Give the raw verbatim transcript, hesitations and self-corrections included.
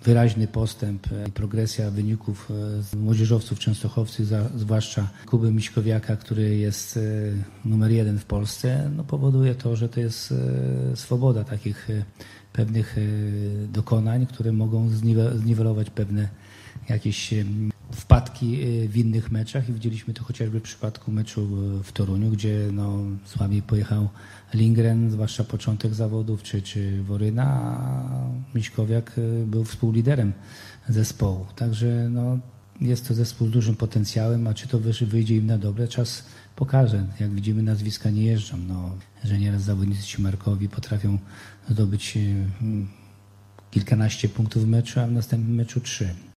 wyraźny postęp i progresja wyników młodzieżowców częstochowskich, zwłaszcza Kuby Miśkowiaka, który jest numer jeden w Polsce, no powoduje to, że to jest swoboda takich pewnych dokonań, które mogą zniwelować pewne jakieś wpadki w innych meczach i widzieliśmy to chociażby w przypadku meczu w Toruniu, gdzie no, słabiej pojechał Lindgren, zwłaszcza początek zawodów, czy, czy Woryna, a Miśkowiak był współliderem zespołu. Także no, jest to zespół z dużym potencjałem, a czy to wyjdzie im na dobre, czas pokaże. Jak widzimy, nazwiska nie jeżdżą, no, że nieraz zawodnicy ci markowi potrafią zdobyć kilkanaście punktów w meczu, a w następnym meczu trzy.